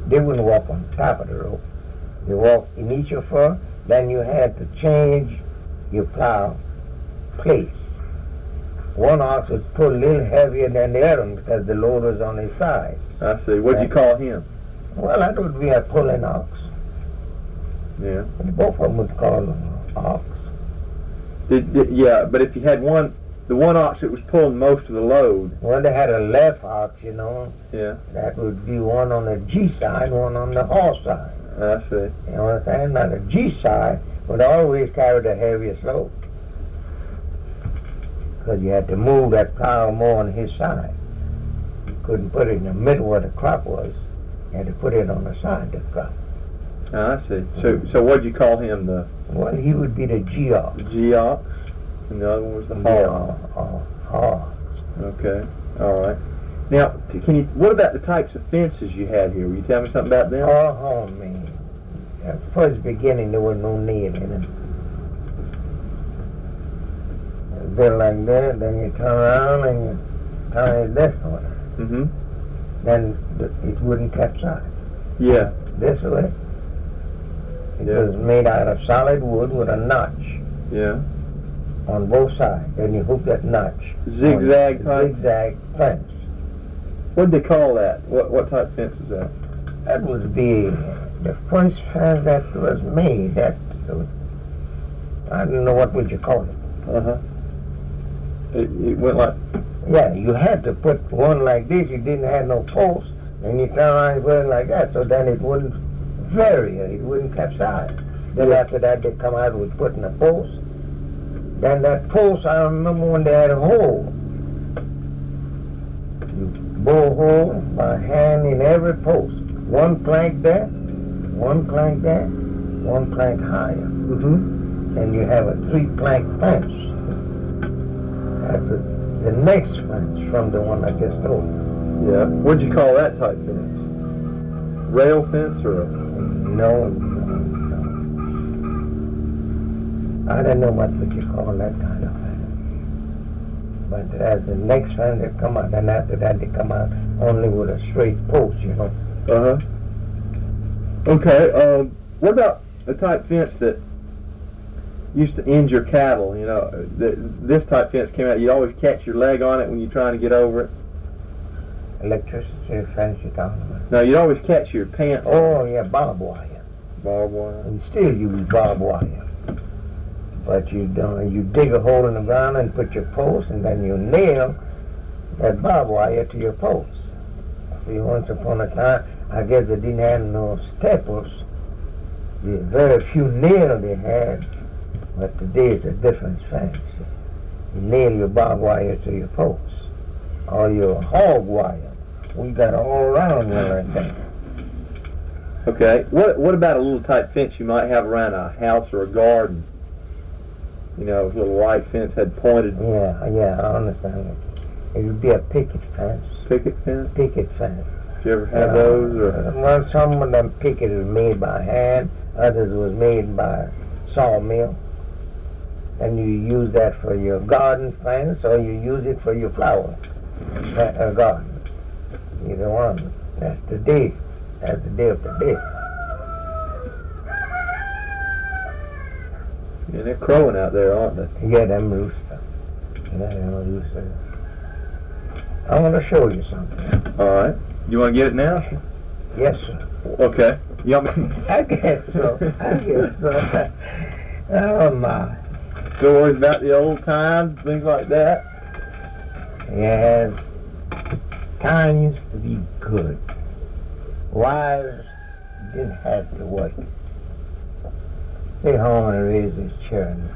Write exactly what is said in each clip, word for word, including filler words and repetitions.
they wouldn't walk on top of the rope. They walked in each of her, then you had to change your plow place. One ox was pulled a little heavier than the other one because the load was on his side. I see. What'd you call him? Well, that would be a pulling ox. Yeah. And both of them would call them ox. Did, did, yeah, but if you had one, the one ox that was pulling most of the load. Well, they had a left ox, you know. Yeah. That would be one on the G side, one on the horse side. I see. You understand? Now the G side would always carry the heaviest load. Because you had to move that plow more on his side. You couldn't put it in the middle where the crop was. You had to put it on the side of the crop. Oh, I see. So, so what'd you call him? The Well, he would be the G ox. G ox, and the other one was the Yeah, horse. uh, horse. Okay. All right. Now, t- can you? What about the types of fences you had here? Will you tell me something about them? Oh, man. At first beginning, there was no nail in it. A bit like that, then you turn around and you turn it this way. Mm-hmm. Then th- it wouldn't capsize. Yeah. This way. It Yeah. was made out of solid wood with a notch Yeah. on both sides. Then you hook that notch. Zigzag on type. Zigzag fence. What'd they call that? What what type of fence was that? That would be the first fence that was made. That was, I don't know what would you call it. Uh huh. It, it went like. Yeah, you had to put one like this. You didn't have no post, and you turn around and put it like that, so then it wouldn't vary. It wouldn't capsize. Then after that, they come out with putting a post. Then that post, I remember when they had a hole. You bore a hole by hand in every post. One plank there, one plank there, one plank higher. Mm-hmm. And you have a three-plank fence. That's a, the next fence from the one I just told you. Yeah. What'd you call that type fence? Rail fence or a? No, no, no. I don't know what would you call that kind of fence. But as the next fence they come out, and after that they come out only with a straight post, you know. Uh huh. Okay. Um. What about the type fence that used to injure cattle? You know, the, this type fence came out. You always catch your leg on it when you're trying to get over it. Electricity fence you're talking about. No, you'd always catch your pants. Oh yeah, barbed wire. Barbed wire. We still use barbed wire. But you don't, you dig a hole in the ground and put your post, and then you nail that barbed wire to your post. See, once upon a time, I guess they didn't have no staples. The very few nails they had, but today it's a different fence. You nail your barbed wire to your post, or your hog wire. We got all around there like that. Okay. What What about a little type fence you might have around a house or a garden? You know, a little white fence had pointed Yeah, yeah, I understand it. It would be a picket fence. picket fence. Picket fence. Did you ever have Uh, those? Or Well, some of them picket was made by hand, others was made by sawmill. And you use that for your garden fence, or you use it for your flower uh, garden. Either one. That's the day. That's the day of the day. yeah, they're crowing out there, aren't they? Yeah, them rooster. Yeah, them rooster. I want to show you something. All right. You want to get it now? Yes, sir. Okay. You want me? I guess so. I guess so. Oh, my. Stories about the old times, things like that. Yes. Time used to be good. Wives didn't have to work. Stay home and raise his children.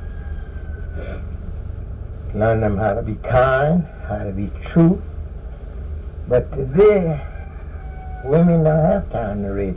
Learn them how to be kind, how to be true. But today, women don't have time to raise